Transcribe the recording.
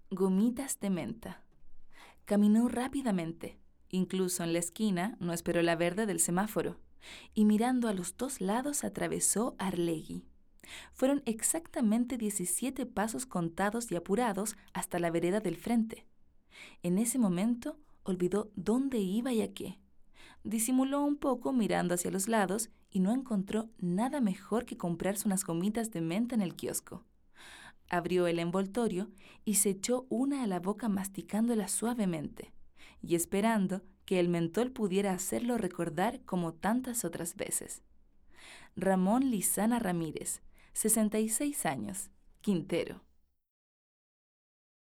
Gomitas de menta. Caminó rápidamente. Incluso en la esquina no esperó la verde del semáforo. Y mirando a los dos lados atravesó Arlegui. Fueron exactamente 17 pasos contados y apurados hasta la vereda del frente. En ese momento olvidó dónde iba y a qué. Disimuló un poco mirando hacia los lados y no encontró nada mejor que comprarse unas gomitas de menta en el kiosco. Abrió el envoltorio y se echó una a la boca masticándola suavemente y esperando que el mentol pudiera hacerlo recordar como tantas otras veces. Ramón Lizana Ramírez, 66 años, Quintero.